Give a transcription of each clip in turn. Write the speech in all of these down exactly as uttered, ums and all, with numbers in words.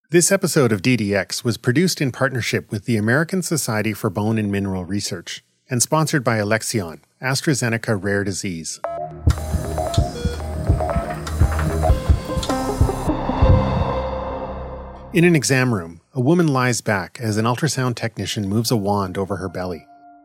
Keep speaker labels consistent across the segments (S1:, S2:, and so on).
S1: This episode of D D X was produced in partnership with the American Society for Bone and Mineral Research and sponsored by Alexion, AstraZeneca Rare Disease. In an exam room, a woman lies back as an ultrasound technician moves a wand over her belly.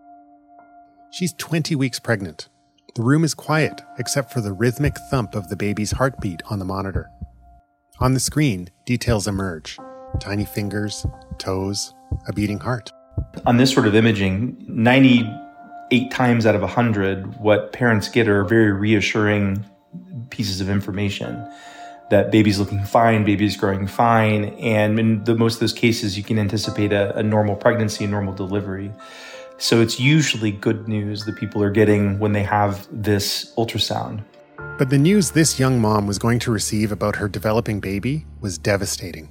S1: She's twenty weeks pregnant. The room is quiet except for the rhythmic thump of the baby's heartbeat on the monitor. On the screen, details emerge. Tiny fingers, toes, a beating heart.
S2: On this sort of imaging, ninety-eight times out of one hundred, what parents get are very reassuring pieces of information. That baby's looking fine, baby's growing fine, and in the, most of those cases, you can anticipate a, a normal pregnancy, a normal delivery. So it's usually good news that people are getting when they have this ultrasound.
S1: But the news this young mom was going to receive about her developing baby was devastating.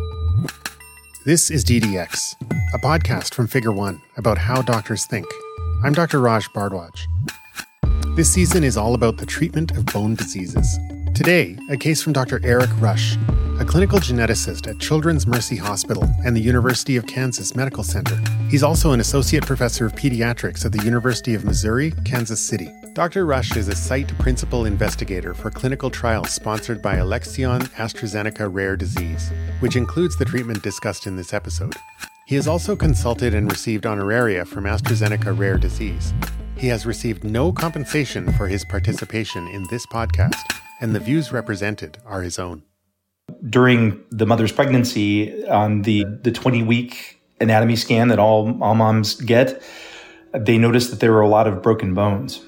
S1: This is D D X, a podcast from Figure One about how doctors think. I'm Doctor Raj Bhardwaj. This season is all about the treatment of bone diseases. Today, a case from Doctor Eric Rush, a clinical geneticist at Children's Mercy Hospital and the University of Kansas Medical Center. He's also an associate professor of pediatrics at the University of Missouri, Kansas City. Doctor Rush is a site principal investigator for clinical trials sponsored by Alexion AstraZeneca Rare Disease, which includes the treatment discussed in this episode. He has also consulted and received honoraria from AstraZeneca Rare Disease. He has received no compensation for his participation in this podcast, and the views represented are his own.
S2: During the mother's pregnancy, on the, the twenty-week anatomy scan that all, all moms get, they noticed that there were a lot of broken bones.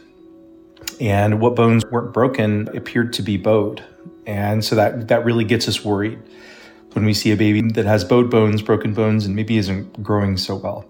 S2: And what bones weren't broken appeared to be bowed. And so that, that really gets us worried when we see a baby that has bowed bones, broken bones, and maybe isn't growing so well.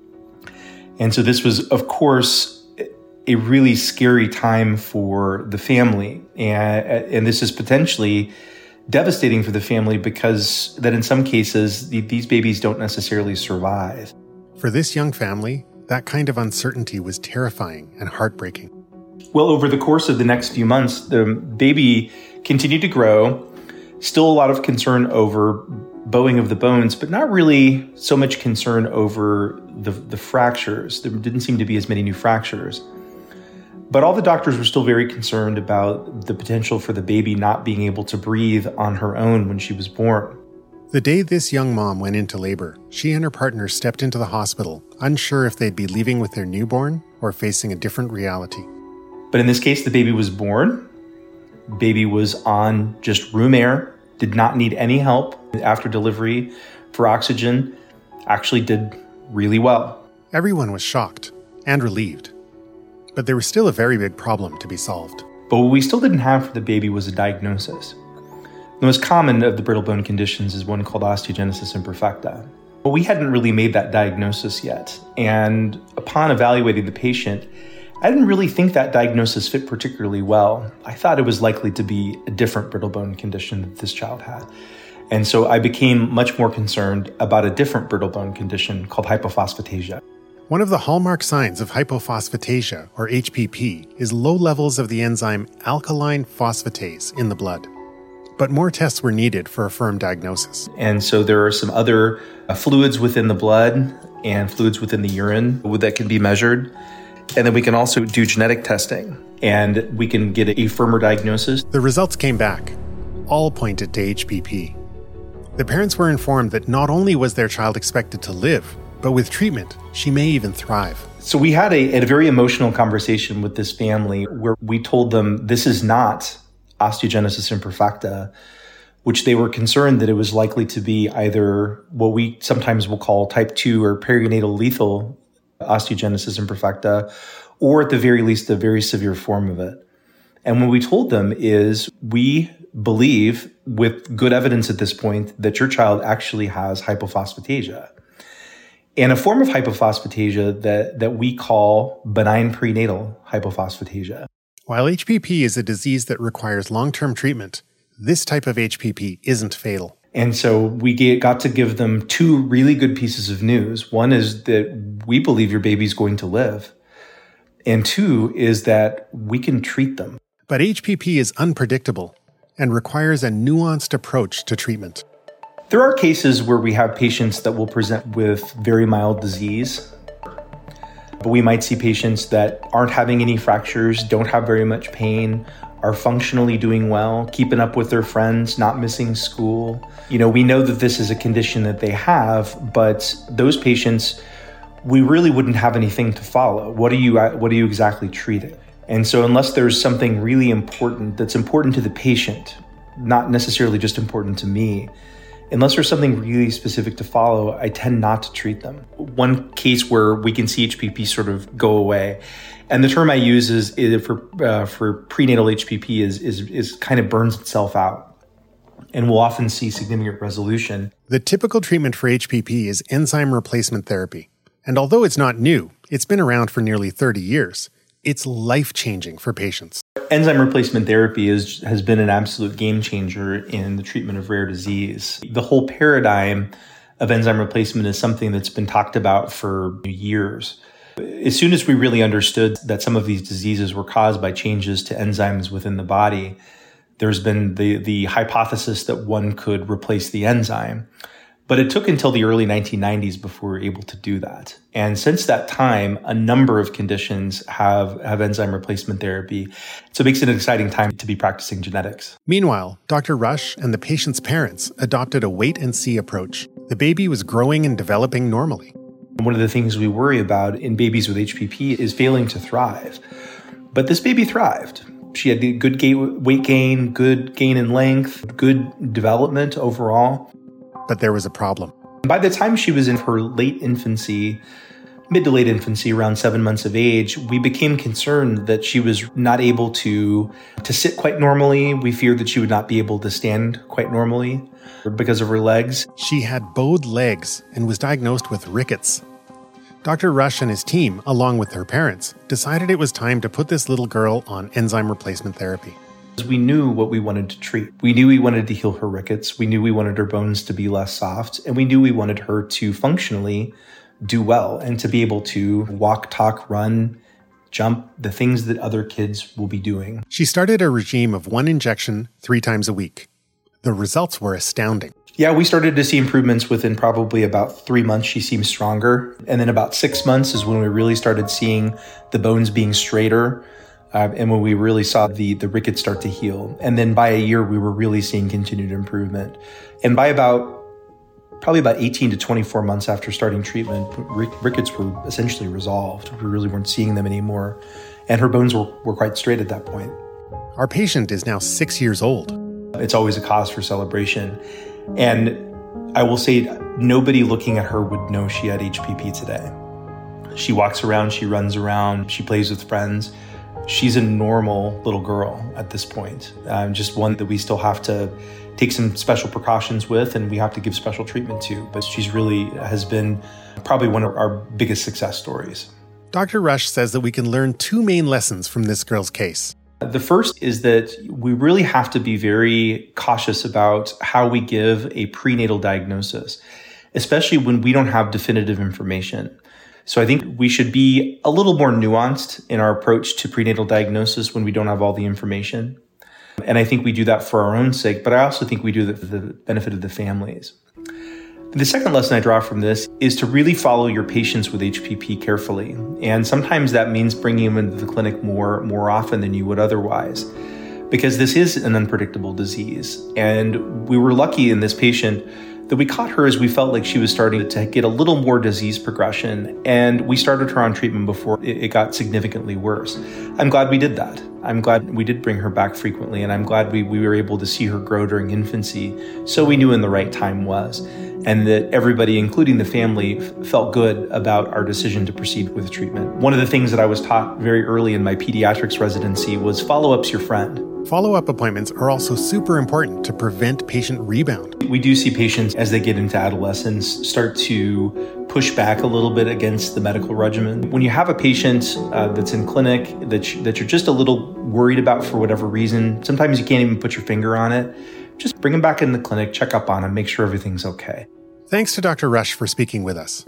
S2: And so this was, of course, a really scary time for the family. And, and this is potentially devastating for the family because that in some cases, the, these babies don't necessarily survive.
S1: For this young family, that kind of uncertainty was terrifying and heartbreaking.
S2: Well, over the course of the next few months, the baby continued to grow. Still a lot of concern over bowing of the bones, but not really so much concern over the, the fractures. There didn't seem to be as many new fractures. But all the doctors were still very concerned about the potential for the baby not being able to breathe on her own when she was born.
S1: The day this young mom went into labor, she and her partner stepped into the hospital, unsure if they'd be leaving with their newborn or facing a different reality.
S2: But in this case, the baby was born. Baby was on just room air, did not need any help after delivery for oxygen, actually did really well.
S1: Everyone was shocked and relieved. But there was still a very big problem to be solved.
S2: But what we still didn't have for the baby was a diagnosis. The most common of the brittle bone conditions is one called osteogenesis imperfecta. But we hadn't really made that diagnosis yet. And upon evaluating the patient, I didn't really think that diagnosis fit particularly well. I thought it was likely to be a different brittle bone condition that this child had. And so I became much more concerned about a different brittle bone condition called hypophosphatasia.
S1: One of the hallmark signs of hypophosphatasia, or H P P, is low levels of the enzyme alkaline phosphatase in the blood. But more tests were needed for a firm diagnosis.
S2: And so there are some other uh, fluids within the blood and fluids within the urine that can be measured. And then we can also do genetic testing, and we can get a firmer diagnosis.
S1: The results came back. All pointed to H P P. The parents were informed that not only was their child expected to live, but with treatment, she may even thrive.
S2: So we had a, a very emotional conversation with this family where we told them this is not osteogenesis imperfecta, which they were concerned that it was likely to be either what we sometimes will call type two or perinatal lethal osteogenesis imperfecta, or at the very least, a very severe form of it. And what we told them is we believe with good evidence at this point that your child actually has hypophosphatasia. And a form of hypophosphatasia that, that we call benign prenatal hypophosphatasia.
S1: While H P P is a disease that requires long-term treatment, this type of H P P isn't fatal.
S2: And so we get, got to give them two really good pieces of news. One is that we believe your baby's going to live. And two is that we can treat them.
S1: But H P P is unpredictable and requires a nuanced approach to treatment.
S2: There are cases where we have patients that will present with very mild disease, but we might see patients that aren't having any fractures, don't have very much pain, are functionally doing well, keeping up with their friends, not missing school. You know, we know that this is a condition that they have, but those patients, we really wouldn't have anything to follow. What are you, what are you exactly treating? And so unless there's something really important that's important to the patient, not necessarily just important to me, unless there's something really specific to follow, I tend not to treat them. One case where we can see H P P sort of go away, and the term I use is, is for uh, for prenatal H P P is, is is kind of burns itself out, and we'll often see significant resolution.
S1: The typical treatment for H P P is enzyme replacement therapy, and although it's not new, it's been around for nearly thirty years. It's life-changing for patients.
S2: Enzyme replacement therapy is, has been an absolute game changer in the treatment of rare disease. The whole paradigm of enzyme replacement is something that's been talked about for years. As soon as we really understood that some of these diseases were caused by changes to enzymes within the body, there's been the, the hypothesis that one could replace the enzyme. But it took until the early nineteen nineties before we were able to do that. And since that time, a number of conditions have, have enzyme replacement therapy. So it makes it an exciting time to be practicing genetics.
S1: Meanwhile, Doctor Rush and the patient's parents adopted a wait-and-see approach. The baby was growing and developing normally.
S2: One of the things we worry about in babies with H P P is failing to thrive. But this baby thrived. She had good weight gain, good gain in length, good development overall.
S1: But there was a problem.
S2: By the time she was in her late infancy, mid to late infancy, around seven months of age, we became concerned that she was not able to, to sit quite normally. We feared that she would not be able to stand quite normally because of her legs.
S1: She had bowed legs and was diagnosed with rickets. Doctor Rush and his team, along with her parents, decided it was time to put this little girl on enzyme replacement therapy.
S2: We knew what we wanted to treat. We knew we wanted to heal her rickets. We knew we wanted her bones to be less soft. And we knew we wanted her to functionally do well and to be able to walk, talk, run, jump, the things that other kids will be doing.
S1: She started a regime of one injection three times a week. The results were astounding.
S2: Yeah, we started to see improvements within probably about three months. She seemed stronger. And then about six months is when we really started seeing the bones being straighter. Uh, and when we really saw the, the rickets start to heal. And then by a year, we were really seeing continued improvement. And by about, probably about eighteen to twenty-four months after starting treatment, rick, rickets were essentially resolved. We really weren't seeing them anymore. And her bones were, were quite straight at that point.
S1: Our patient is now six years old.
S2: It's always a cause for celebration. And I will say, nobody looking at her would know she had H P P today. She walks around, she runs around, she plays with friends. She's a normal little girl at this point, um, just one that we still have to take some special precautions with and we have to give special treatment to. But she's really has been probably one of our biggest success stories.
S1: Doctor Rush says that we can learn two main lessons from this girl's case.
S2: The first is that we really have to be very cautious about how we give a prenatal diagnosis, especially when we don't have definitive information. So I think we should be a little more nuanced in our approach to prenatal diagnosis when we don't have all the information. And I think we do that for our own sake, but I also think we do that for the benefit of the families. The second lesson I draw from this is to really follow your patients with H P P carefully. And sometimes that means bringing them into the clinic more, more often than you would otherwise, because this is an unpredictable disease. And we were lucky in this patient that we caught her as we felt like she was starting to get a little more disease progression. And we started her on treatment before it got significantly worse. I'm glad we did that. I'm glad we did bring her back frequently. And I'm glad we, we were able to see her grow during infancy. So we knew when the right time was. And that everybody, including the family, felt good about our decision to proceed with treatment. One of the things that I was taught very early in my pediatrics residency was follow-up's your friend.
S1: Follow-up appointments are also super important to prevent patient rebound.
S2: We do see patients as they get into adolescence start to push back a little bit against the medical regimen. When you have a patient uh, that's in clinic that, you, that you're just a little worried about for whatever reason, sometimes you can't even put your finger on it, just bring them back in the clinic, check up on them, make sure everything's okay.
S1: Thanks to Doctor Rush for speaking with us.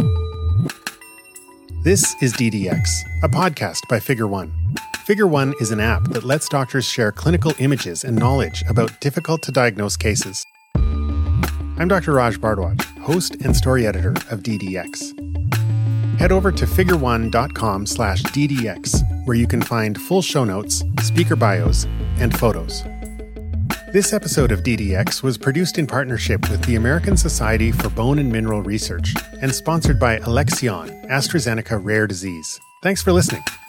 S1: This is D D X, a podcast by Figure One. Figure One is an app that lets doctors share clinical images and knowledge about difficult-to-diagnose cases. I'm Doctor Raj Bhardwaj, host and story editor of D D X. Head over to figure one dot com slash D D X, where you can find full show notes, speaker bios, and photos. This episode of D D X was produced in partnership with the American Society for Bone and Mineral Research and sponsored by Alexion, AstraZeneca Rare Disease. Thanks for listening.